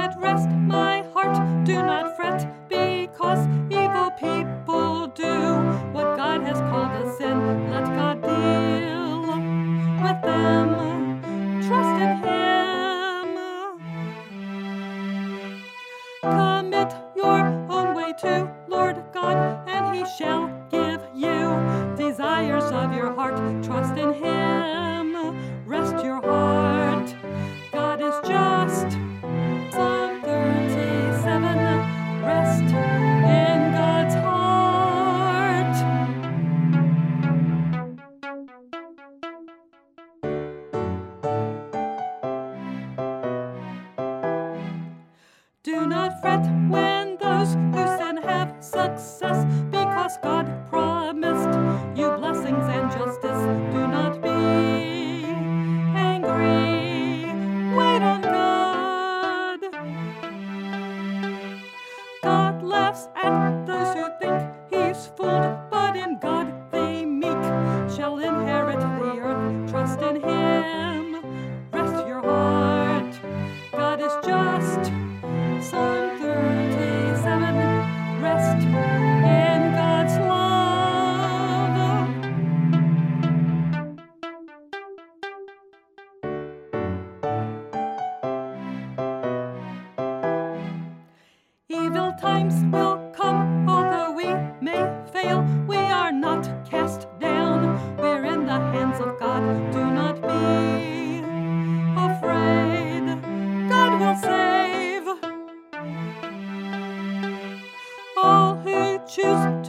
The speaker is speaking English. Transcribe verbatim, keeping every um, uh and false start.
at rest, my heart, do not fret, because evil people do what God has called a sin. Let God deal with them. Trust in Him. Commit your own way to Lord God, and He shall give you desires of your heart. Trust in Him. Rest your heart. God is just. Psalm thirty-seven. Rest in God's heart. Do not fret when those who sin have success, because God promised you blessings and justice. Do not be angry. Wait on God. God laughs at those who think He's fooled, but in God the meek shall inherit the earth. Trust in Him. Rest your heart. God is just. Psalm thirty-seven. Rest in God's love. Evil times will come, although we may fail. We are not cast down. We're in the hands of God. Do not be afraid. God will save all who choose